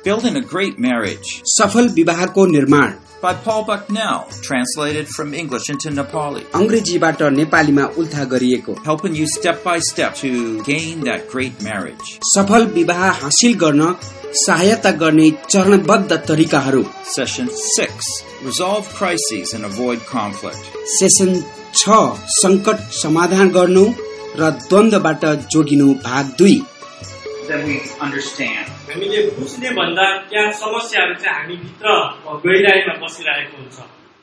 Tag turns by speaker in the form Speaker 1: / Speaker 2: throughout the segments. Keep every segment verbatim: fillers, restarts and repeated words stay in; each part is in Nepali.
Speaker 1: Building a Great Marriage
Speaker 2: सफल विवाहको निर्माण
Speaker 1: by Paul Bucknell, translated from English into Nepali.
Speaker 2: अंग्रेजीबाट नेपालीमा उल्था गरिएको
Speaker 1: Helping you step by step to gain that great marriage.
Speaker 2: सफल विवाह हासिल गर्न सहायता गर्ने चरणबद्ध तरिकाहरू.
Speaker 1: Session six. Resolve crises and avoid conflict.
Speaker 2: Session छ. संकट समाधान गर्नु र द्वन्द्वबाट जोगिनु भाग दुई.
Speaker 3: Then we understand.
Speaker 4: हामीले बुझ्ने भन्दा त्यहाँ समस्याहरू चाहिँ हामी भित्र गहिराईमा बसिरहेको हुन्छ.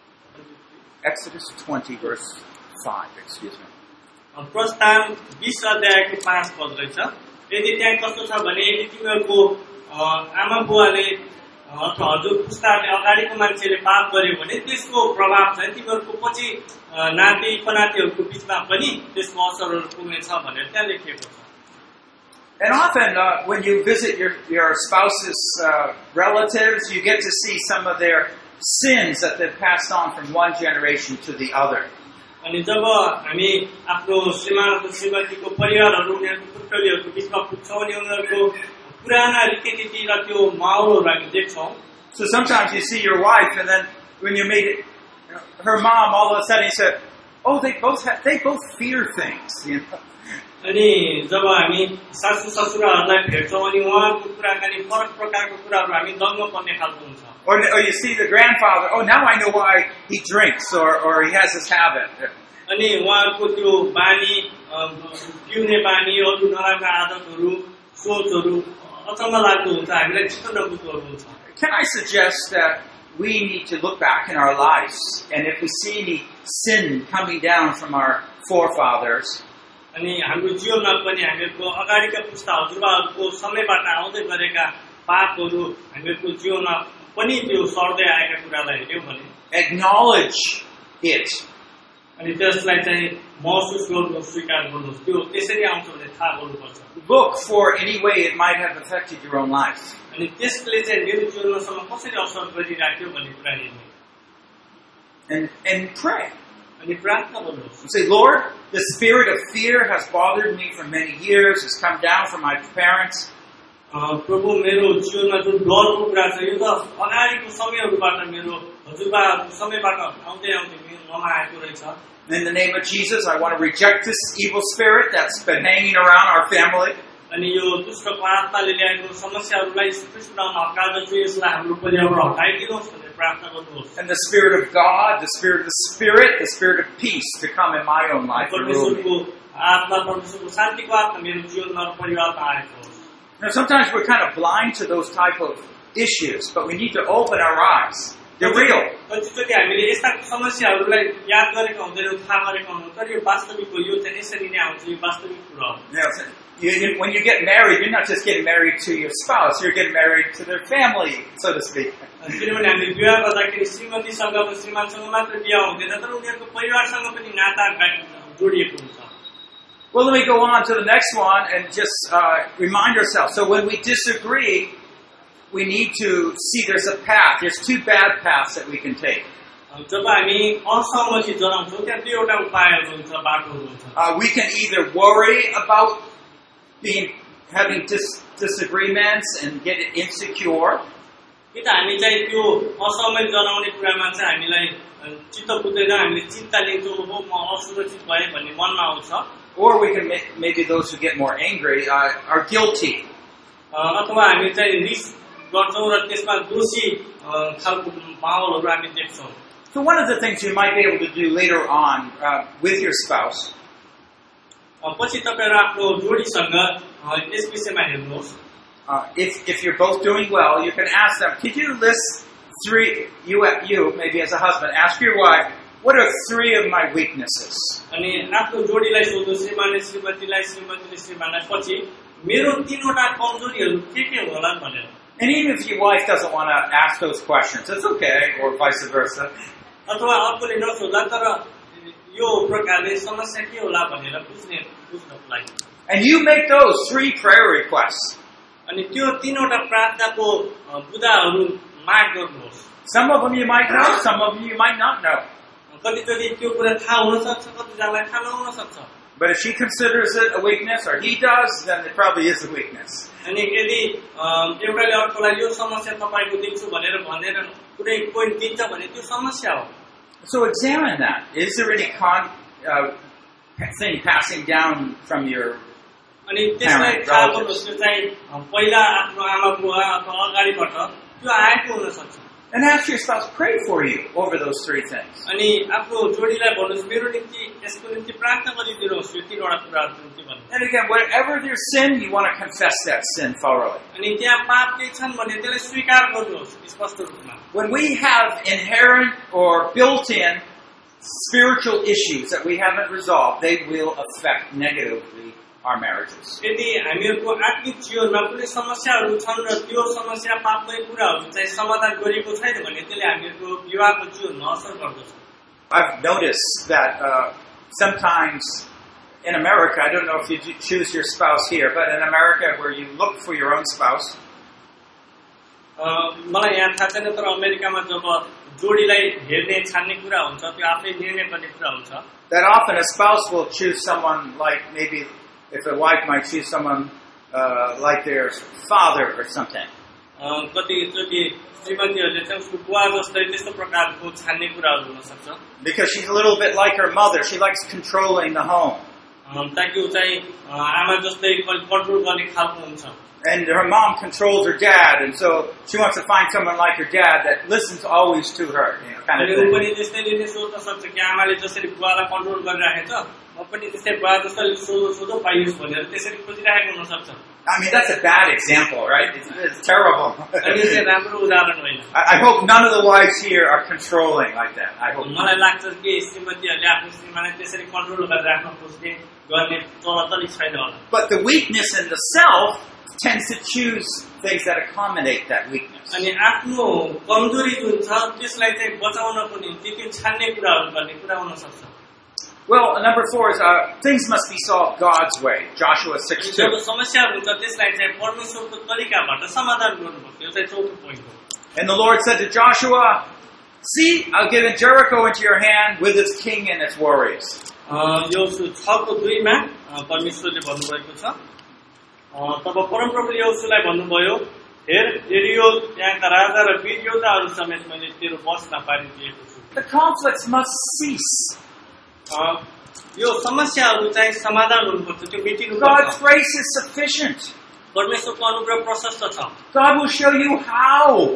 Speaker 3: Exodus twenty verse five, excuse me.
Speaker 4: प्रस्थान बीस अध्यायको पाँच पद रहेछ. यदि त्यहाँ कस्तो छ भने यदि तिमीहरूको आमा बुवाले अथवा हजुर पुस्ताले अगाडिको मान्छेले पाप गर्यो भने त्यसको प्रभाव चाहिँ तिमीहरूको पछि नाति पनातिहरूको बिचमा पनि त्यसको असरहरू पुग्नेछ भनेर त्यहाँ लेखिएको छ.
Speaker 3: And often, uh, when you visit your, your spouse's uh, relatives, you get to see some of their sins that they've passed on from one generation to the other.
Speaker 4: अनि जब हामी आफ्नो श्रीमान श्रीमतीको परिवारहरू उनीहरूको पुत्रलीहरूको बिचमा पुग्छौँ अनि उनीहरूको पुराना रीतिनीति र त्यो माहौलहरू हामी देख्छौँ.
Speaker 3: So sometimes you see your wife, and then when you meet it, her mom, all of a sudden you say, "Oh, they both have, they both fear things." You know?
Speaker 4: अनि जब हामी सासू ससुराहरूलाई भेट्छौँ अनि उहाँको कुराकानी फरक प्रकारको कुराहरू हामी दङ्ग पर्ने खालको हुन्छ.
Speaker 3: Or, or you see the grandfather, "Oh, now I know why he drinks or, or he has this habit."
Speaker 4: अनि उहाँको त्यो बानी पिउने बानी अरू नराम्रा आदतहरू सोचहरू अचम्म लाग्दो हुन्छ, हामीलाई चित्त नबुझ्दोहरू हुन्छ.
Speaker 3: Can I suggest that we need to look back in our lives, and if we see any sin coming down from our forefathers,
Speaker 4: अनि हाम्रो जीवनमा पनि हामीहरूको अगाडिका पुस्ता हजुरबाहरूको समयबाट आउँदै गरेका पापहरू हामीहरूको जीवनमा पनि त्यो सर्दै आएका कुरालाई हेर्यौँ भने
Speaker 3: acknowledge it.
Speaker 4: अनि त्यसलाई चाहिँ महसुस गर्नु, स्वीकार गर्नु, त्यो त्यसरी आउँछ भने थाहा गर्नुपर्छ.
Speaker 3: Look for any way it might have affected your own life.
Speaker 4: अनि त्यसले चाहिँ मेरो जीवनसम्म कसरी असर गरिराख्यो भन्ने कुरा हेर्ने.
Speaker 3: And and pray.
Speaker 4: अनि प्रार्थना गर्नुहोस्.
Speaker 3: Say, "Lord, the spirit of fear has bothered me for many years. It's come down from my parents.
Speaker 4: प्रभु मेरो जीवनमा जुन डरको कुरा छ यो त अगाडिको समयहरूबाट मेरो हजुरबाको समयबाट आउँदै आउँदै ममा आएको रहेछ.
Speaker 3: In the name of Jesus, I want to reject this evil spirit that's been hanging around our family.
Speaker 4: अनि यो दुष्टको आत्माले ल्याएको समस्याहरूलाई ख्रीष्टको नाममा हटाउँछु, यसलाई हाम्रो परिवारबाट हटाइदिनुहोस् भनेर प्रार्थना गर्नुहोस्.
Speaker 3: And the spirit of God, the spirit of the spirit, the spirit of peace to come in my own life.
Speaker 4: परमेश्वरको आत्मा, परमेश्वरको शान्तिको आत्मा मेरो जीवनमा परिवारमा आएको होस्.
Speaker 3: Now, sometimes we're kind of blind to those type of issues, but we need to open our eyes. They're real.
Speaker 4: कतिचोटि हामीले यस्ता समस्याहरूलाई याद गरेका हुँदैनौँ, थाहा गरेका हुँदैनौँ, तर यो वास्तविक हो, यो चाहिँ यसरी नै आउँछ, यो वास्तविक कुरा हो.
Speaker 3: Now, you, you, when you get married, you're not just getting married to your spouse, you're getting married to their family, so to speak.
Speaker 4: किनभने हामीले विवाह गर्दाखेरि श्रीमतीसँग श्रीमानसँग मात्र विवाह हुँदैन, तर उनीहरूको परिवारसँग पनि नाता जोडिएको हुन्छ.
Speaker 3: Well, let me go on to the next one and just uh, remind ourselves. So when we disagree, we need to see there's a path. There's two bad paths that we can take.
Speaker 4: जब हामी असहमति जनाउँछौँ त्यहाँ दुईवटा उपायहरू हुन्छ, बाटोहरू हुन्छ.
Speaker 3: Uh, we can either worry about being having dis- disagreements and get insecure.
Speaker 4: कि त हामी चाहिँ त्यो असहमति जनाउने कुरामा चाहिँ हामीलाई चित्त बुझ्दैन, हामीले चिन्ता लिन्छौँ, हो म असुरक्षित भएँ भन्ने मनमा आउँछ.
Speaker 3: Or we can make, maybe those who get more angry uh, are guilty.
Speaker 4: अथवा हामी चाहिँ रिस गर्छौँ र त्यसमा दोषी खालको माहौलहरू हामी देख्छौँ.
Speaker 3: So one of the things you might be able to do later on uh, with your spouse
Speaker 4: पछि तपाईहरु आफ्नो जोडीसँग यस विषयमा हेर्नुहोस्.
Speaker 3: Uh, if if you're both doing well, you can ask them, could you list three, you you maybe as a husband, ask your wife, what are three of my weaknesses?
Speaker 4: अनि आफ्नो जोडीलाई सोध्नु, श्रीमानले श्रीमतीलाई, श्रीमतीले श्रीमानलाई, पछि मेरो तीनवटा कमजोरीहरू के के होला भनेर.
Speaker 3: And even if your wife doesn't want to ask those questions, it's okay, or vice versa.
Speaker 4: अथवा अर्कोले नसोध्ला तर यो प्रकारले समस्या के होला भनेर बुझ्ने बुझ्नको लागि.
Speaker 3: And you make those three prayer requests.
Speaker 4: अनि त्यो तीनवटा प्रार्थनाको बुदाहरू माग गर्नुहोस्.
Speaker 3: Some of them you might know, some of them you might not know.
Speaker 4: कतिचोटि त्यो कुरा थाहा हुन सक्छ, कतिजनालाई थाहा नहुन सक्छ.
Speaker 3: But if she considers it a weakness, or he does, then it probably is a weakness.
Speaker 4: अनि यदि एउटाले अर्कोलाई यो समस्या तपाईको दिन्छु भनेर भनेर कुनै पोइन्ट दिन्छ भने त्यो समस्या हो.
Speaker 3: So examine that. Is there any con, uh, thing passing down from your
Speaker 4: अनि त्यसलाई थाहा गर्नुहोस् त्यो चाहिँ पहिला आफ्नो आमा बुवा अथवा अगाडिबाट त्यो आएको हुन सक्छ.
Speaker 3: And ask your spouse, pray for you over those three things.
Speaker 4: अनि आफ्नो जोडीलाई भन्नुहोस् मेरो निम्ति यसको निम्ति प्रार्थना गरिदिनुहोस् यो तीनवटा कुराहरुको निम्ति भन्नु.
Speaker 3: And again, whatever there's sin, you want to confess that sin thoroughly.
Speaker 4: अनि त्यहाँ पाप के छन् भने त्यसलाई स्वीकार गर्नुहोस् स्पष्ट रूपमा.
Speaker 3: When we have inherent or built-in spiritual issues that we haven't resolved, they will affect negatively our marriages.
Speaker 4: यदि हामीहरुको आत्मिक जीवनमा कुनै समस्याहरू छन् र त्यो समस्या पापकै कुराहरू चाहिँ समाधान गरिएको छैन भने त्यसले हामीहरुको विवाहको जीवनमा असर गर्दछ.
Speaker 3: I've noticed that uh, sometimes in America, I don't know if you choose your spouse here, but in America where you look for your own spouse,
Speaker 4: मलाई यहाँ थाहा छैन तर अमेरिकामा जब जोडीलाई हेर्ने छान्ने कुरा हुन्छ त्यो आफै निर्णय गर्ने कुरा हुन्छ.
Speaker 3: That often a spouse will choose someone like maybe if a wife might choose someone uh, like their father or something.
Speaker 4: कतिचोटि श्रीमतीहरूले चाहिँ उसको बुवा जस्तै त्यस्तो प्रकारको छान्ने कुराहरू हुन सक्छ.
Speaker 3: Because she's a little bit like her mother, she likes controlling the home.
Speaker 4: ताकि ऊ चाहिँ आमा जस्तै कन्ट्रोल गर्ने खालको हुन्छ.
Speaker 3: And her mom controls her dad, and so she wants to find someone like her dad that listens always to her, you know, kind of
Speaker 4: अनि ऊ
Speaker 3: thing.
Speaker 4: पनि त्यस्तै नै सोच्न सक्छ कि आमाले जसरी बुवालाई कन्ट्रोल गरिराखेको छ म पनि त्यस्तै बुवा जसरी सोधो सोधो पाइयोस् भनेर त्यसरी खोजिरहेको हुन सक्छ.
Speaker 3: I mean, that's a bad example, right? It's, it's terrible.
Speaker 4: अनि चाहिँ राम्रो उदाहरण होइन.
Speaker 3: I, I hope none of the wives here are controlling like that. I hope not.
Speaker 4: मलाई लाग्छ कि श्रीमतीहरूले आफ्नो श्रीमानलाई त्यसरी कन्ट्रोल गरेर राख्न खोज्ने गर्ने चलचली छैन होला.
Speaker 3: But the weakness in the self tends to choose things that accommodate that weakness.
Speaker 4: अनि आफ्नो कमजोरी जुन छ त्यसलाई चाहिँ बचाउनको निम्ति त्यो छान्ने कुराहरू गर्ने कुरा हुन सक्छ.
Speaker 3: Well, number four is uh, things must be solved God's way. Joshua six two.
Speaker 4: जब समस्याहरू हुन्छ त्यसलाई चाहिँ परमेश्वरको तरिकाबाट समाधान गर्नुपर्छ. यो चाहिँ चौथो पोइन्ट हो.
Speaker 3: And the Lord said to Joshua, "See, I'll give Jericho into your hand with its king and its warriors."
Speaker 4: यो छको दुईमा परमेश्वरले भन्नुभएको छ तब परमप्रभुले योशुलाई भन्नुभयो हेर एरियो त्यहाँका राजा र वीर योद्धाहरू समेत मैले तेरो बसमा पारिदिएको छु.
Speaker 3: The conflicts must cease.
Speaker 4: यो समस्याहरू चाहिँ समाधान हुनुपर्छ त्यो मिटिनु पर्छ.
Speaker 3: God's grace is sufficient.
Speaker 4: परमेश्वरको अनुग्रह प्रशस्त छ.
Speaker 3: God will show you how.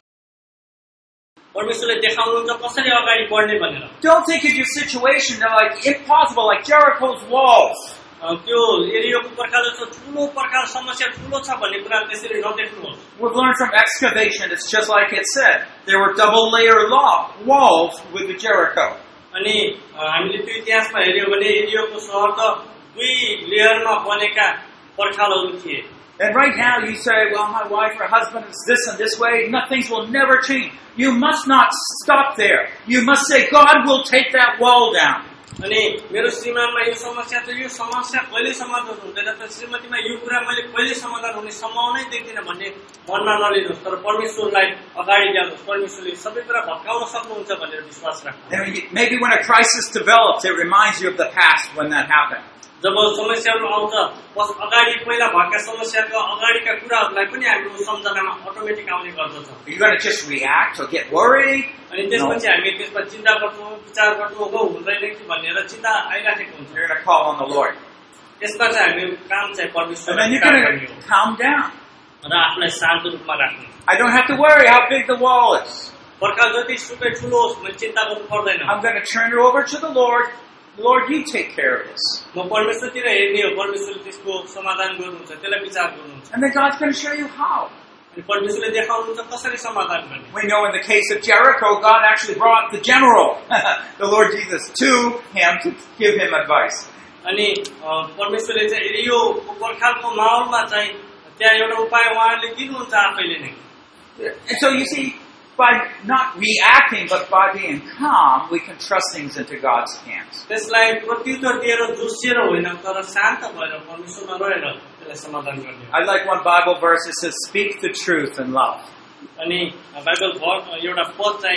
Speaker 4: परमेश्वरले देखाउनुहुन्छ कसरी अगाडि बढ्ने भनेर.
Speaker 3: Don't think of your situation like impossible, like Jericho's walls.
Speaker 4: त्यो एरियोको प्रकार जस्तो ठुलो प्रकार समस्या ठुलो छ भन्ने कुरा त्यसरी नदेख्नुहोस्.
Speaker 3: We've learned from excavation, it's just like it said. There were double layer walls with the Jericho.
Speaker 4: अनि हामीले त्यो इतिहासमा हेर्यौं भने एरियोको शहर त दुई लेयरमा बनेका पर्खालहरू थिए.
Speaker 3: And right now you say, well, my wife or husband is this and this way, no, things will never change. You must not stop there. You must say, God will take that wall down.
Speaker 4: अनि मेरो श्रीमानमा यो समस्या छ यो समस्या कहिले समाधान हुँदैन त श्रीमतीमा यो कुरा मैले कहिले समाधान हुने सम्भावना नै देख्दिन भन्ने मनमा नलिनुहोस् तर परमेश्वरलाई अगाडि ल्याउनुहोस्. परमेश्वरले सबै कुरा भत्काउन सक्नुहुन्छ भनेर विश्वास राख्नुहोस्.
Speaker 3: Maybe when a crisis develops, it reminds you of the past when that happened.
Speaker 4: जब समस्याहरू आउँछ बस अगाडि पहिला भएका समस्याका अगाडिका कुराहरूलाई पनि हाम्रो सम्झनामा अटोमेटिक आउने गर्दछ.
Speaker 3: You're going to just react or get worried?
Speaker 4: अनि त्यसपछि हामी त्यसमा चिन्ता गर्छौँ विचार गर्छौँ हो हुँदैन कि भनेर चिन्ता आइराखेको हुन्छ.
Speaker 3: You're going to call on the Lord.
Speaker 4: यसमा चाहिँ हामी काम चाहिँ परमेश्वर
Speaker 3: And then you're going to calm down.
Speaker 4: र आफूलाई शान्त रूपमा राख्नु.
Speaker 3: I don't have to worry how big the wall is.
Speaker 4: पर्खाल जति सुकै ठुलो होस् मैले चिन्ता गर्नु पर्दैन.
Speaker 3: I'm going to turn it over to the Lord. Lord, you take care of this.
Speaker 4: म परमेश्वरतिर हेर्ने हो परमेश्वरले त्यसको समाधान गर्नुहुन्छ त्यसलाई विचार गर्नुहुन्छ.
Speaker 3: And then God's going to show you how.
Speaker 4: अनि परमेश्वरले देखाउनुहुन्छ कसरी समाधान गर्ने.
Speaker 3: We know in the case of Jericho, God actually brought the general, the Lord Jesus, to him to give him advice.
Speaker 4: अनि परमेश्वरले चाहिँ एरियोको पर्खालको माहौलमा चाहिँ त्यहाँ एउटा उपाय उहाँले दिनुहुन्छ आफैले नै.
Speaker 3: And so you see, by not reacting but by being calm, we can trust things into God's hands.
Speaker 4: त्यसलाई प्रत्युत्तर दिएर जोसिएर होइन तर शान्त भएर परमेश्वरमा रहेर त्यसलाई समाधान गर्ने.
Speaker 3: I like one Bible verse that says, "Speak the truth in love."
Speaker 4: अनि बाइबल एउटा पद चाहिँ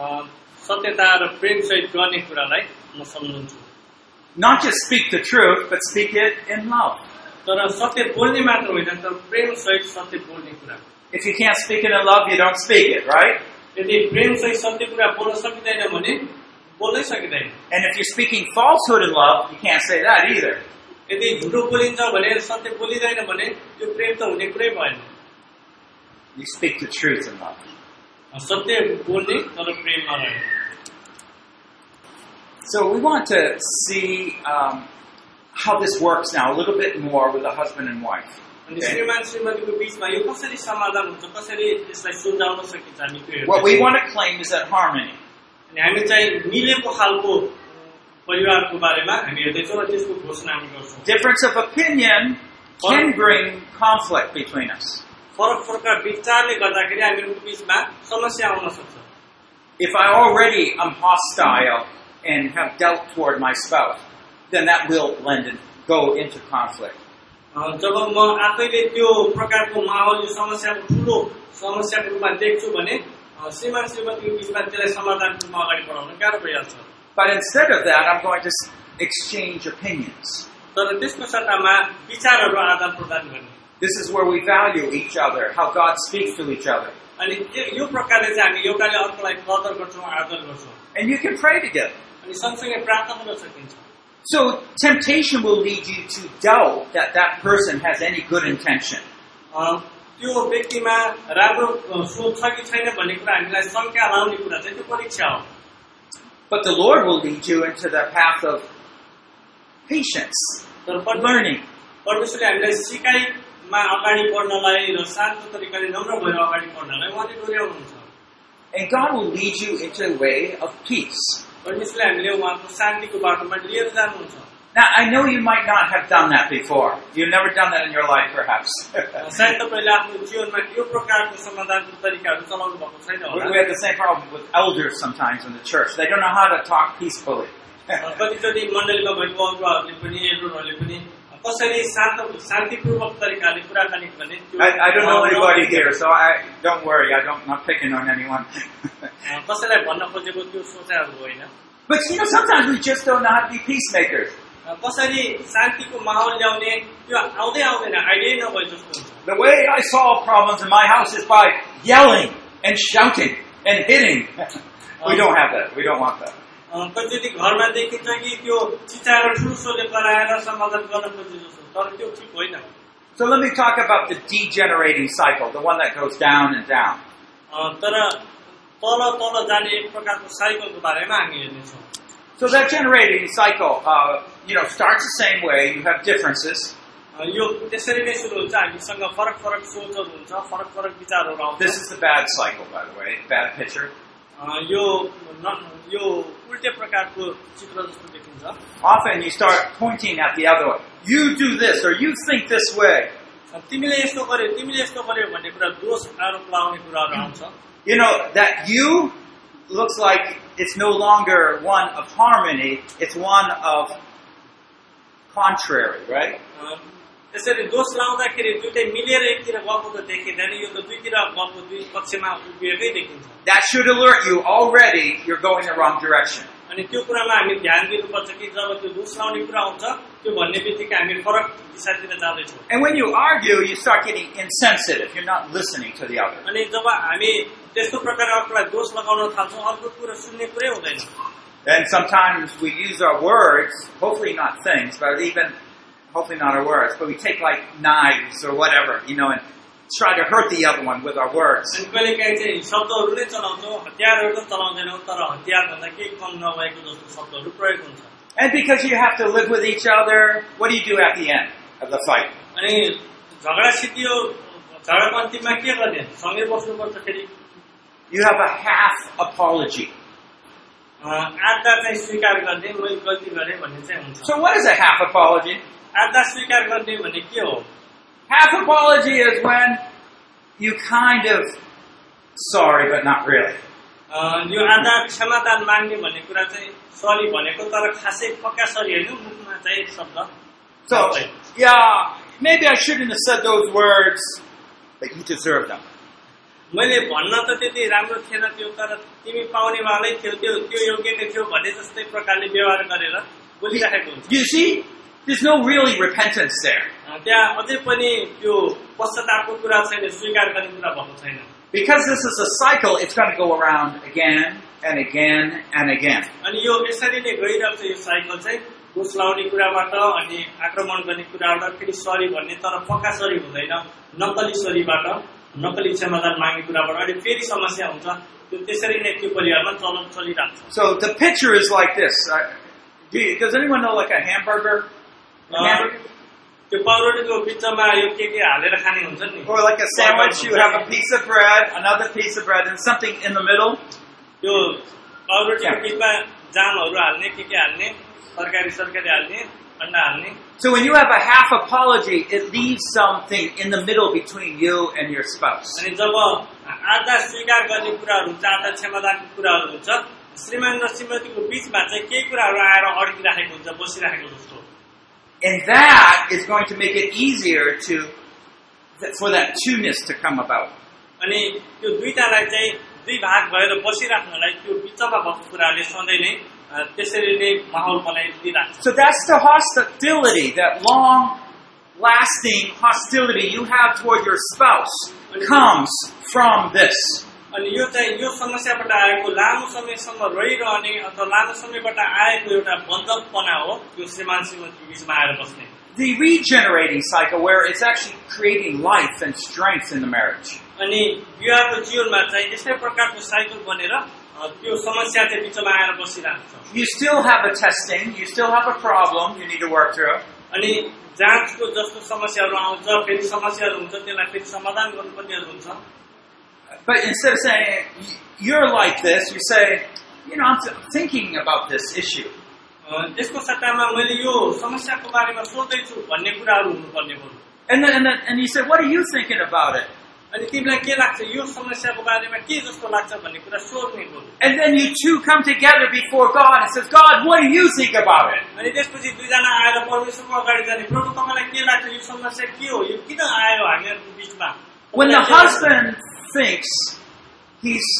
Speaker 4: सत्यता र प्रेम सहित गर्ने कुरालाई म सम्झन्छु.
Speaker 3: Not just speak the truth, but speak it in love.
Speaker 4: तर सत्य बोल्ने मात्र होइन तर प्रेम सहित सत्य बोल्ने कुरा
Speaker 3: If you can't speak it in love, you don't speak it, right?
Speaker 4: यदि प्रेम सहित सत्य कुरा बोल्न सकिँदैन भने बोल्नै सकिँदैन
Speaker 3: And if you're speaking falsehood in love, you can't say that either.
Speaker 4: यदि झुटो बोलिन्छ भने सत्य बोलिँदैन भने त्यो प्रेम त हुने कुरै भएन
Speaker 3: You speak the truth in love.
Speaker 4: सत्य बोल्ने तर प्रेम नरहे
Speaker 3: So we want to see um, how this works now a little bit more with a husband and wife.
Speaker 4: अनि श्रीमान श्रीमतीको बीचमा यो कसरी समाधान हुन्छ कसरी यसलाई सुल्झाउन सकिन्छ हामी त्यो
Speaker 3: What we want to claim is that harmony.
Speaker 4: अनि हामी चाहिँ मिलेको खालको परिवारको बारेमा हामी हेर्दैछौँ र त्यसको घोषणा हामी गर्छौँ
Speaker 3: Difference of opinion can bring conflict between us.
Speaker 4: फरक फरक विचारले गर्दाखेरि हामीहरूको बीचमा समस्या आउन सक्छ
Speaker 3: If I already am hostile and have doubt toward my spouse, then that will lend and go into conflict.
Speaker 4: जब म आफैले त्यो प्रकारको माहौल यो समस्याको ठुलो समस्याको रूपमा देख्छु भने श्रीमान श्रीमतीको बीचमा त्यसलाई समाधानको रूपमा अगाडि बढाउन गाह्रो भइहाल्छ
Speaker 3: But instead of that, I'm going to exchange opinions.
Speaker 4: तर त्यसको सट्टामा विचारहरू आदान प्रदान गर्ने
Speaker 3: This is where we value each other, how God speaks to each other.
Speaker 4: अनि यो प्रकारले चाहिँ हामी एउटाले अर्कोलाई कदर गर्छौँ आदर गर्छौँ
Speaker 3: And you can pray together.
Speaker 4: अनि सँगसँगै प्रार्थना गर्न सकिन्छ
Speaker 3: So temptation will lead you to doubt that that person has any good intention.
Speaker 4: त्यो व्यक्तिमा राम्रो सोच छ कि छैन भन्ने कुरा हामीलाई शङ्का लाउने कुरा चाहिँ त्यो परीक्षा हो
Speaker 3: But the Lord will lead you into the path of patience, learning.
Speaker 4: परमेश्वरले हामीलाई सिकाइमा अगाडि बढ्नलाई र शान्त तरिकाले नम्र भएर अगाडि बढ्नलाई उहाँले डोर्याउनुहुन्छ
Speaker 3: And God will lead you into a way of peace.
Speaker 4: परमेश्वरले हामीले उहाँको शान्तिको बाटोमा लिएर जानुहुन्छ
Speaker 3: Now, I know you might not have done that before. You've never done that in your life, perhaps.
Speaker 4: सायद तपाईँले आफ्नो जीवनमा यो प्रकारको समाधानको तरिकाहरू चलाउनु भएको छैन होला
Speaker 3: We have the same problem with elders sometimes in the church. They don't know how to talk peacefully.
Speaker 4: कतिचोटि मण्डलीमा भएको अगुवाहरूले पनि एल्डरहरूले पनि कसरी शान्त शान्तिपूर्वक तरिकाले कुराकानी गर्ने
Speaker 3: I, I don't know anybody here, so I don't worry. I don't, I'm not picking on anyone.
Speaker 4: कसैलाई भन्न खोजेको त्यो सोचाइहरू होइन
Speaker 3: But you know, sometimes we just don't know how to be peacemakers.
Speaker 4: कसरी शान्तिको माहौल ल्याउने त्यो आउँदै आउँदैन आइडिया नभए जस्तो हुन्छ
Speaker 3: The way I solve problems in my house is by yelling and shouting and hitting. We don't have that. We don't want that.
Speaker 4: कतिचोटि घरमा देखिन्छ कि त्यो चिचाएर ठुल्सोले कराएर समाधान गर्न खोजे जस्तो तर त्यो ठिक होइन
Speaker 3: So let me talk about the degenerating cycle, the one that goes down and down.
Speaker 4: तर तल तल जाने एक प्रकारको साइकलको बारेमा हामी हेर्नेछौँ
Speaker 3: So that generating cycle, uh, you know, starts the same way. You have differences.
Speaker 4: यो त्यसरी नै सुरु हुन्छ हामीसँग फरक फरक सोचहरू हुन्छ फरक फरक विचारहरू आउँछ
Speaker 3: This is the bad cycle, by the way, bad picture.
Speaker 4: यो यो उल्टे प्रकारको चित्र जस्तो देखिन्छ
Speaker 3: Often you start pointing at the other one. You do this or you think this way.
Speaker 4: तिमीले यस्तो गर्यो तिमीले यस्तो गर्यो भन्ने कुरा दोष आरोप लगाउने कुराहरू आउँछ
Speaker 3: You know, that you looks like it's no longer one of harmony, it's one of contrary, right?
Speaker 4: त्यसरी दोष लाउँदाखेरि दुईटै मिलेर एकतिर गएको त देखिँदैन यो त दुईतिर गएको दुई पक्षमा उभिएकै देखिन्छ
Speaker 3: That should alert you already you're going the wrong direction.
Speaker 4: अनि त्यो कुरामा हामी ध्यान दिनुपर्छ कि जब त्यो दोष लाउने कुरा आउँछ त्यो भन्ने बित्तिकै हामी फरक दिशातिर जाँदैछौँ
Speaker 3: And when you argue, you start getting insensitive. You're not listening to the other.
Speaker 4: अनि जब हामी त्यस्तो प्रकारको अर्कोलाई दोष लगाउन थाल्छौँ अर्को कुरा सुन्ने कुरै हुँदैन
Speaker 3: And sometimes we use our words, hopefully not things, but even, hopefully not our words, but we take like knives or whatever, you know, and try to hurt the other one with our words.
Speaker 4: अनि कहिलेकाहीँ चाहिँ शब्दहरू नै चलाउँछौँ हतियारहरू त चलाउँदैनौँ तर हतियारभन्दा केही कम नभएको जस्तो शब्दहरू प्रयोग हुन्छ
Speaker 3: And because you have to live with each other, what do you do at the end of the fight?
Speaker 4: अनि झगडा सिद्धियो झगडाको अन्तिममा के गर्ने सँगै बस्नुपर्छ फेरि
Speaker 3: You have a half apology.
Speaker 4: आधा चाहिँ स्वीकार गर्ने मैले गल्ती गरेँ भन्ने चाहिँ हुन्छ
Speaker 3: So what is a half apology?
Speaker 4: आधा स्वीकार गर्ने भने के हो
Speaker 3: Half apology is when you kind of sorry, but not really.
Speaker 4: यो आधा क्षमादान माग्ने भन्ने कुरा चाहिँ सरी भनेको तर खासै पक्का सरी होइन मुखमा चाहिँ शब्द
Speaker 3: So, yeah, maybe I shouldn't have said those words, but you deserve them.
Speaker 4: मैले भन्न त त्यति राम्रो थिएन त्यो तर तिमी पाउने वालै थियो त्यो त्यो योग्यकै थियो भन्ने जस्तै प्रकारले व्यवहार गरेर बोलिराखेको हुन्छ
Speaker 3: You see, There's no really repentance there.
Speaker 4: त्यहाँ अझै पनि त्यो पश्चातापको कुरा छैन, स्वीकार गर्ने कुरा भएको छैन।
Speaker 3: Because this is a cycle, it's going to go around again and again and again.
Speaker 4: अनि यो यसरी नै गइरहेको छ, यो साइकल चाहिँ घुस लाउने कुराबाट अनि आक्रमण गर्ने कुराबाट फेरि सरी भन्ने, तर पक्का सरी हुँदैन, नक्कली सरीबाट नक्कली क्षमादान माग्ने कुराबाट अनि फेरि समस्या हुन्छ। त्यो त्यसरी नै त्यो परिवारमा चलन चलिरहेको छ।
Speaker 3: So the picture is like this. Uh, do you, does anyone know like a hamburger? A hamburger?
Speaker 4: त्यो पाउरोटीको बिचमा यो के के हालेर खाने हुन्छ नि,
Speaker 3: Or like a sandwich, you have a piece of bread, another piece of bread, and something in the middle.
Speaker 4: त्यो पाउरोटीको बिचमा जामहरू हाल्ने, के के हाल्ने, तरकारी सरकारी हाल्ने, अन्डा हाल्ने।
Speaker 3: So when you have a half apology, it leaves something in the middle between you and your spouse.
Speaker 4: अनि जब आधा स्वीकार गर्ने कुराहरू हुन्छ, आधा क्षमादानको कुराहरू हुन्छ, श्रीमान र श्रीमतीको बिचमा चाहिँ केही कुराहरू आएर अड्किराखेको हुन्छ, बसिराखेको जस्तो।
Speaker 3: And that is going to make it easier to for that two-ness to come about.
Speaker 4: अनि त्यो दुईटालाई चाहिँ दुई भाग भएर बसिराख्नलाई त्यो बिचमा भएको कुराले सधैँ नै त्यसरी नै माहौल बनाइदिइराख्छ।
Speaker 3: So that's the hostility, that long-lasting hostility you have toward your spouse comes from this.
Speaker 4: अनि यो चाहिँ यो समस्याबाट आएको लामो समयसम्म रहिरहने अथवा लामो समयबाट आएको एउटा बन्धकपना हो, त्यो श्रीमान श्रीमतीको बिचमा आएर बस्ने।
Speaker 3: The regenerating cycle, where it's actually creating life and strength in the marriage.
Speaker 4: अनि विवाहको जीवनमा चाहिँ यस्तै प्रकारको साइकल बनेर त्यो समस्या चाहिँ बिचमा आएर बसिरहेको छ।
Speaker 3: You still have a testing, you still have a problem you need to work through.
Speaker 4: अनि जाँचको जस्तो समस्याहरू आउँछ, फेरि समस्याहरू हुन्छ, त्यसलाई फेरि समाधान गर्नुपर्नेहरू हुन्छ।
Speaker 3: But instead of saying, you're like this, you say, you know, I'm thinking about this issue.
Speaker 4: त्यसको सट्टामा मैले यो समस्याको बारेमा सोच्दैछु भन्ने कुराहरू हुनुपर्ने हो।
Speaker 3: And then, and then, and you say, what are you thinking about it?
Speaker 4: अनि तिमीलाई के लाग्छ यो समस्याको बारेमा के जस्तो लाग्छ भन्ने कुरा सोध्ने हो।
Speaker 3: And then you two come together before God and says, God, what do you think about it?
Speaker 4: अनि त्यसपछि दुईजना आएर परमेश्वरको अगाडि जाने, प्रभु तपाईलाई के लाग्छ यो समस्या के हो, यो किन आयो हामीहरूको बिचमा?
Speaker 3: When the husband thinks he's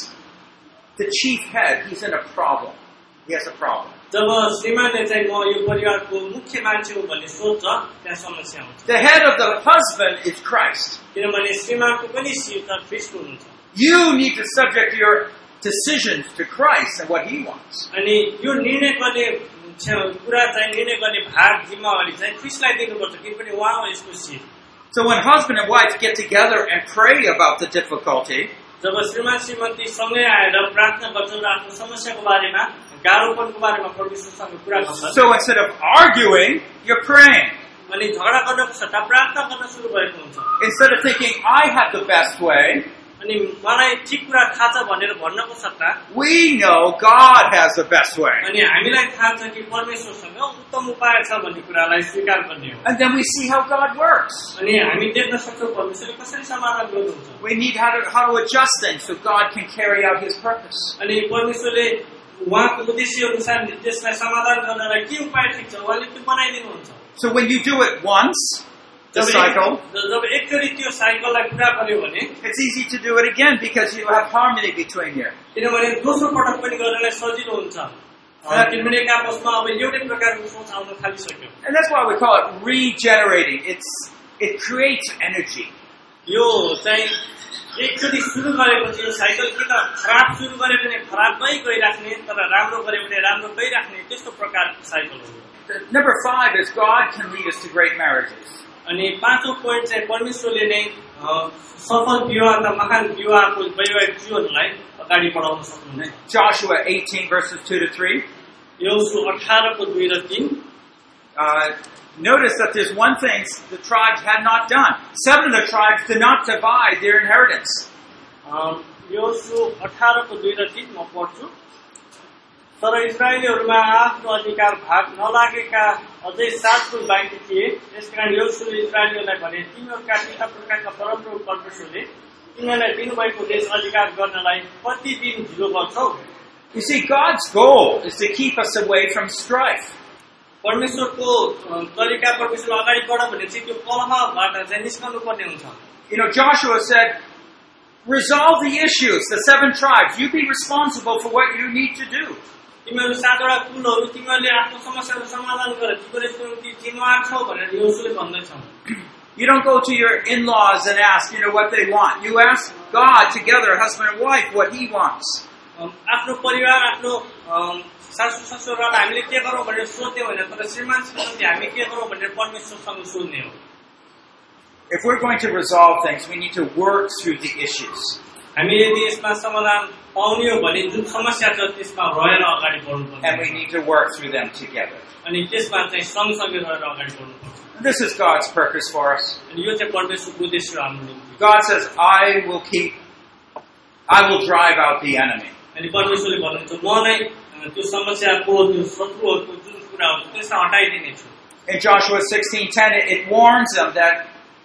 Speaker 3: the chief head, he's in a problem. He has a problem.
Speaker 4: जब श्रीमानले चाहिँ म यो परिवारको मुख्य मान्छे हो भन्ने सोच्छ, त्यहाँ समस्या हुन्छ।
Speaker 3: The head of the husband is Christ.
Speaker 4: किनभने श्रीमानको पनि शीर्ष ख्रीष्ट हुनुहुन्छ।
Speaker 3: You need to subject your decisions to Christ and what He wants.
Speaker 4: अनि यो निर्णय गर्ने कुरा चाहिँ निर्णय गर्ने भाग जिम्मेवारी चाहिँ ख्रीष्टलाई दिनुपर्छ, किनभने उहाँ हो यसको शीर्ष।
Speaker 3: So when husband and wife get together and pray about the difficulty,
Speaker 4: जब श्रीमान श्रीमती सँगै आएर प्रार्थना गर्छन् र आफ्नो समस्याको बारेमा, गाह्रोपनको बारेमा परमेश्वरसँग कुरा गर्छन्।
Speaker 3: So instead of arguing, you're praying.
Speaker 4: अनि झगडा गर्नको सट्टा प्रार्थना गर्न सुरु भएको हुन्छ।
Speaker 3: Instead of thinking I have the best way,
Speaker 4: अनि मलाई ठीक कुरा थाहा छ भनेर भन्नको सट्टा
Speaker 3: we know God has the best way.
Speaker 4: अनि हामीलाई थाहा छ कि परमेश्वरसँग उत्तम उपाय छ भन्ने कुरालाई स्वीकार गर्ने हो।
Speaker 3: And then we see how God works.
Speaker 4: अनि हामी देख्न सक्छौँ परमेश्वरले कसरी समाधान गर्नुहुन्छ।
Speaker 3: We need how to how to adjust things so God can carry out His purpose.
Speaker 4: अनि परमेश्वरले उहाँको उद्देश्य अनुसार त्यसलाई समाधान गर्नलाई के उपाय ठिक छ उहाँले त्यो बनाइदिनुहुन्छ।
Speaker 3: So when you do it once, the cycle,
Speaker 4: जब एकचोटि त्यो साइकललाई पुरा गर्यो भने
Speaker 3: it's easy to do it again because you have harmony between you.
Speaker 4: किनभने दोस्रो पटक पनि गर्नलाई सजिलो हुन्छ, किनभने एक आपसमा अब एउटै प्रकारको सोच आउन थालिसक्यो।
Speaker 3: And that's why we call it regenerating. It's it creates energy.
Speaker 4: यो चाहिँ एकचोटि सुरु गरेपछि यो साइकल किन खराब सुरु गरे भने खराबमै गइराख्ने, तर राम्रो गरे भने राम्रो गइराख्ने, त्यस्तो प्रकारको साइकल हो।
Speaker 3: Number five is God can lead us to great marriages.
Speaker 4: अनि पाँचौं पोइन्ट चाहिँ परमेश्वरले नै सफल विवाह र महान विवाहको वैवाहिक जीवनलाई अगाडि बढाउन सक्नुहुन्छ।
Speaker 3: Joshua eighteen verses two to three.
Speaker 4: योसु अठारह को दुई र तीन।
Speaker 3: Uh, notice that there's one thing the tribes had not done. Seven of the tribes did not divide their inheritance.
Speaker 4: योसु अठारह को दुई र तीन म पढ्छु। तर इस्राएलीहरूमा आफ्नो अधिकार भाग नलागेका अझै सात कुल बाँकी थिए, त्यसकारण योसुले इस्राएलीहरूलाई भने तिमीहरूका पिता पुर्खाका परमप्रभु परमेश्वरले तिनीहरूलाई दिनुभएको देश अधिकार गर्नलाई कति दिन ढिलो गर्छौ?
Speaker 3: You see, God's goal is to keep us away from strife.
Speaker 4: परमेश्वरको तरिका परमेश्वर अगाडि बढ भने चाहिँ त्यो कलहबाट चाहिँ निस्कनु पर्ने हुन्छ।
Speaker 3: You know, Joshua said, resolve the issues, the seven tribes. You be responsible for what you need to do.
Speaker 4: तिमीहरू सातवटा कुलहरू तिमीहरूले आफ्नो समस्याको समाधान गर तिमीहरूको निम्ति जिम्मेवार छौ भनेर यहोशुले भन्दैछन्
Speaker 3: You don't go to your in-laws and ask, you know, what they want. You ask God together, husband and wife, what He wants.
Speaker 4: आफ्नो परिवार आफ्नो सासू ससुरालाई हामीले के गरौँ भनेर सोध्ने होइन तर श्रीमान श्रीमती हामी के गरौँ भनेर परमेश्वरसँग सोध्ने हो
Speaker 3: If we're going to resolve things, we need to work through the issues.
Speaker 4: हामी यदि यसमा समाधान पाउने हो भने जुन समस्या छ त्यसमा रहेर अगाडि बढ्नुपर्छ
Speaker 3: And we need to work through them together.
Speaker 4: अनि त्यसमा चाहिँ सँगसँगै रहेर अगाडि बढ्नुपर्छ
Speaker 3: This is God's purpose for us.
Speaker 4: अनि यो चाहिँ परमेश्वरको उद्देश्य हो हाम्रो निम्ति
Speaker 3: God says, I will keep, I will drive out the enemy.
Speaker 4: अनि परमेश्वरले भन्नुहुन्छ म नै त्यो समस्याको त्यो शत्रुहरूको जुन कुरा हो त्यसलाई हटाइदिनेछु
Speaker 3: In Joshua sixteen ten, it, it warns them that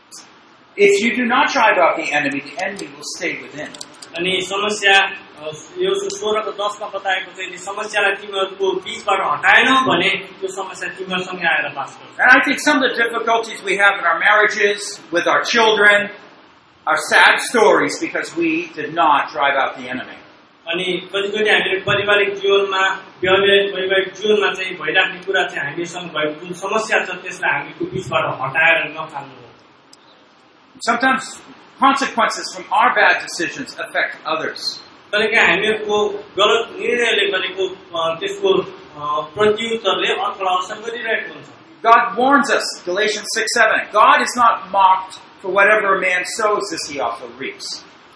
Speaker 3: if you do not drive out the enemy, the enemy will stay within.
Speaker 4: अनि समस्या यो सोह्रको दसमा बताएको चाहिँ यदि समस्यालाई तिमीहरूको बीचबाट हटाएनौ भने त्यो समस्या तिमीहरूसँगै आएर बास गर्छ
Speaker 3: And I think some of the difficulties we have in our marriages, with our children, are sad stories because we did not drive out the enemy.
Speaker 4: अनि कति कति हामीले पारिवारिक जीवनमा व्यवहारिक पारिवारिक जीवनमा चाहिँ भइराख्ने कुरा चाहिँ हामीसँग भएको जुन समस्या छ त्यसलाई हामीको बीचबाट हटाएर नफाल्नु हो
Speaker 3: Sometimes consequences from our bad decisions affect others.
Speaker 4: कहिलेकाहीँ हामीहरूको गलत निर्णयले गरेको त्यसको प्रत्युत्तरले अर्कोलाई असर गरिरहेको हुन्छ
Speaker 3: God warns us, Galatians six seven, God is not mocked, for whatever a man sows, this he also reaps.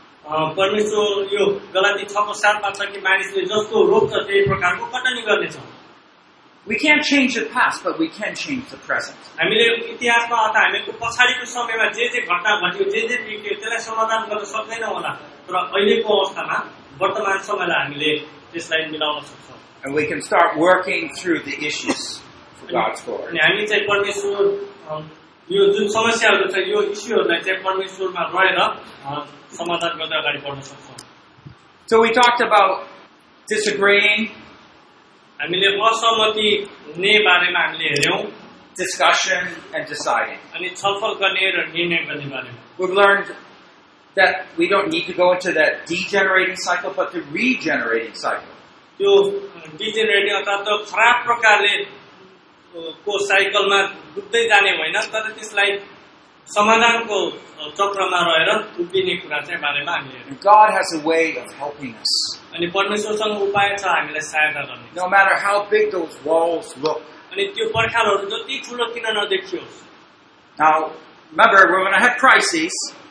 Speaker 4: परमेश्वर यो गलाती छको सातमा छ कि मानिसले जस्तो रोप्छ त्यही प्रकारको कटनी गर्नेछ
Speaker 3: We can't change the past, but we can change the present.
Speaker 4: हामीले इतिहासमा अथवा हामीको पछाडिको समयमा जे जे घटना घट्यो जे जे बित्यो त्यसलाई समाधान गर्न सक्दैनौँ होला तर अहिलेको अवस्थामा वर्तमान समयलाई हामीले त्यसलाई मिलाउन सक्छौँ
Speaker 3: And we can start working through the issues for God's glory.
Speaker 4: अनि हामी चाहिँ परमेश्वर यो जुन समस्याहरू छ यो इस्युहरूलाई चाहिँ परमेश्वरमा रहेर समाधान गर्दै अगाडि बढ्न सक्छौँ
Speaker 3: So we talked about disagreeing,
Speaker 4: हामीले असहमति हुने बारेमा हामीले हेर्यौं
Speaker 3: discussion, and deciding.
Speaker 4: अनि छलफल गर्ने र निर्णय गर्ने बारेमा
Speaker 3: We've learned that we don't need to go into that degenerating cycle, but the regenerating cycle.
Speaker 4: त्यो डिजेनरेटिङ अथवा त्यो खराब प्रकारले को साइकलमा डुब्दै जाने होइन तर त्यसलाई समाधानको चक्रमा रहेर उभिने कुरा चाहिँ बारेमा हामीले हेर्यौं
Speaker 3: God has a way of helping us.
Speaker 4: अनि परमेश्वरसँग उपाय छ हामीलाई सहायता गर्ने
Speaker 3: No matter how big those walls look.
Speaker 4: अनि त्यो पर्खालहरू जति ठुलो किन नदेखियोस्
Speaker 3: Now, remember, we're going to have crises,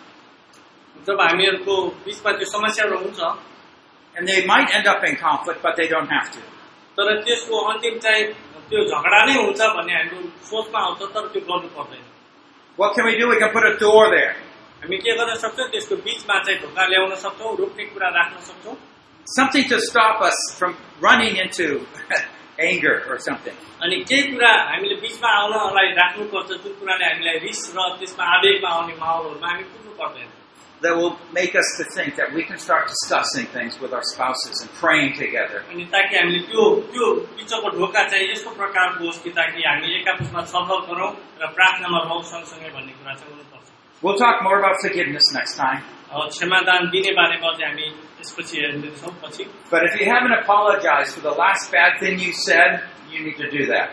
Speaker 4: जब हामीहरूको बीचमा त्यो समस्याहरू हुन्छ
Speaker 3: and they might end up in conflict, but they don't have to.
Speaker 4: तर त्यसको अन्तिम चाहिँ त्यो झगडा नै हुन्छ भन्ने हाम्रो सोचमा आउँछ तर त्यो गर्नु पर्दैन
Speaker 3: What can we do? We can put a door there.
Speaker 4: हामी के गर्न सक्छौँ त्यसको बीचमा चाहिँ ढोका ल्याउन सक्छौँ रोक्ने कुरा राख्न सक्छौँ
Speaker 3: Something to stop us from running into anger or something.
Speaker 4: अनि केही कुरा हामीले बीचमा आउनलाई राख्नुपर्छ जुन कुराले हामीलाई रिस र त्यसमा आवेगमा आउने माहौलहरूमा हामी पुग्नु पर्दैन
Speaker 3: That will make us to think that we can start discussing things with our spouses and praying together.
Speaker 4: अनि ताकि हामीले त्यो त्यो बिचको ढोका चाहिँ यस्तो प्रकारको होस् कि ताकि हामी एकापसमा छलफल गरौँ र प्रार्थनामा रहौँ सँगसँगै भन्ने कुरा चाहिँ हुनुपर्छ
Speaker 3: We'll talk more about forgiveness next time.
Speaker 4: क्षमादान दिने बारेमा चाहिँ हामी त्यसपछि हेर्नेछौँ पछि
Speaker 3: But if you haven't apologized for the last bad thing you said, you need to do that.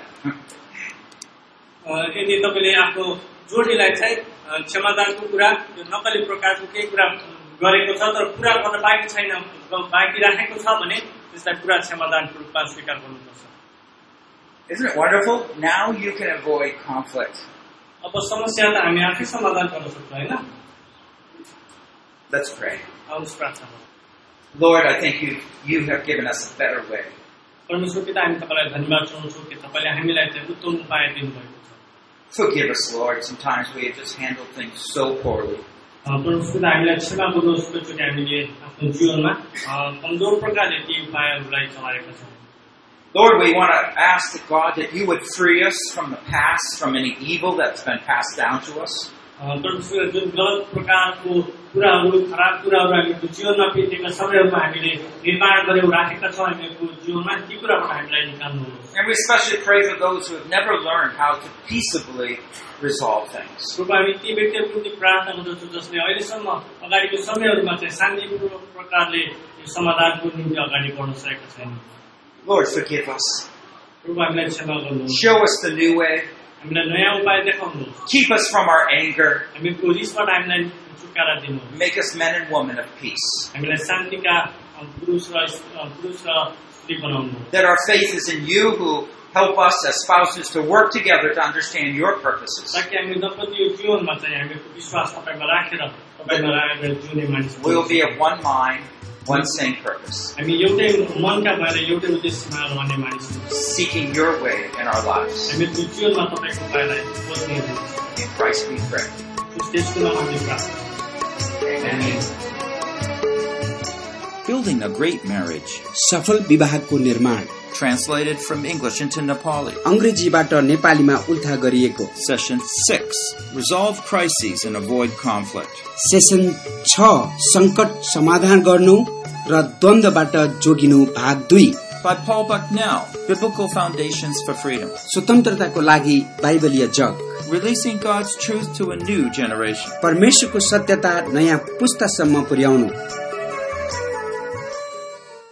Speaker 4: यदि तपाईँले आफ्नो जोडीलाई चाहिँ क्षमादानको कुरा यो नक्कली प्रकारको केही कुरा गरेको छ तर पुरा गर्न बाँकी छैन बाँकी राखेको छ भने त्यसलाई पुरा क्षमादानको रूपमा स्वीकार गर्नुपर्छ
Speaker 3: Isn't it wonderful? Now you can avoid conflict.
Speaker 4: अब समस्या त हामी आफै समाधान गर्न सक्छौँ हैन
Speaker 3: Let's pray.
Speaker 4: आउनुहोस् प्रार्थना गरौँ
Speaker 3: Lord, I thank you. You have given us a better way.
Speaker 4: परमेश्वर पिता हामी तपाईँलाई धन्यवाद चढाउँछौँ कि तपाईँले हामीलाई चाहिँ उत्तम उपाय दिनुभएको छ
Speaker 3: Forgive us, Lord. Sometimes we have just handled things so poorly.
Speaker 4: परमेश्वर पिता हामीलाई क्षमा गर्नुहोस् कतिचोटि हामीले आफ्नो जीवनमा कमजोर प्रकारले ती उपायहरूलाई चलाएका छौँ
Speaker 3: Lord, we want to ask God that you would free us from the past, from any evil that's been passed down to us.
Speaker 4: परमेश्वर जुन गलत प्रकारको कुराहरू खराब कुराहरू हामीको जीवनमा बितेका समयहरूमा हामीले निर्माण गरेर राखेका छौँ हामीको जीवनमा ती कुराबाट हामीलाई निकाल्नुहोस्
Speaker 3: And we especially pray for those who have never learned how to peaceably resolve things.
Speaker 4: कृपया हामी ती व्यक्तिहरूको निम्ति प्रार्थना गर्दछौँ जसले अहिलेसम्म अगाडिको समयहरूमा चाहिँ शान्तिपूर्ण प्रकारले यो समाधानको निम्ति अगाडि बढ्न सकेका छैनन्
Speaker 3: Lord, forgive us.
Speaker 4: प्रभु हामीलाई क्षमा गर्नुहोस्
Speaker 3: Show us the new way.
Speaker 4: हामीलाई नयाँ उपाय देखाउनुहोस्
Speaker 3: Keep us from our anger.
Speaker 4: हामीको रिसबाट हामीलाई छुटकारा दिनुहोस्
Speaker 3: Make us men and women of peace.
Speaker 4: हामीलाई शान्तिका पुरुष र पुरुष र स्त्री बनाउनुहोस्
Speaker 3: That our faith is in you, who help us as spouses to work together to understand your purposes.
Speaker 4: ताकि हामी दम्पति जीवनमा चाहिँ हामीको विश्वास तपाईमा राखेर तपाईमा राखेर जिउने मानिस
Speaker 3: We'll be of one mind, one same purpose.
Speaker 4: हामी एउटै मनका भएर एउटै उद्देश्यमा रहने मानिस हौँ
Speaker 3: Seeking your way in our lives.
Speaker 4: हामी जीवनमा तपाईको उपायलाई खोज्ने हौँ
Speaker 3: In Christ we pray.
Speaker 4: त्यसको नाममा हामी प्रार्थना
Speaker 3: Amen.
Speaker 1: Building a Great Marriage.
Speaker 2: सफल विवाहको निर्माण
Speaker 1: Translated from English into Nepali.
Speaker 2: अंग्रेजीबाट नेपालीमा उल्था गरिएको
Speaker 1: Session six. Resolve crises and avoid conflict.
Speaker 2: Session छ संकट समाधान गर्नु र द्वन्द्वबाट जोगिनु भाग दुई
Speaker 1: By Paul Bucknell. Biblical Foundations for Freedom.
Speaker 2: स्वतन्त्रताको लागि बाइबलीय जग
Speaker 1: Releasing God's truth to a new generation.
Speaker 2: परमेश्वरको सत्यता नयाँ पुस्तासम्म पुर्याउनु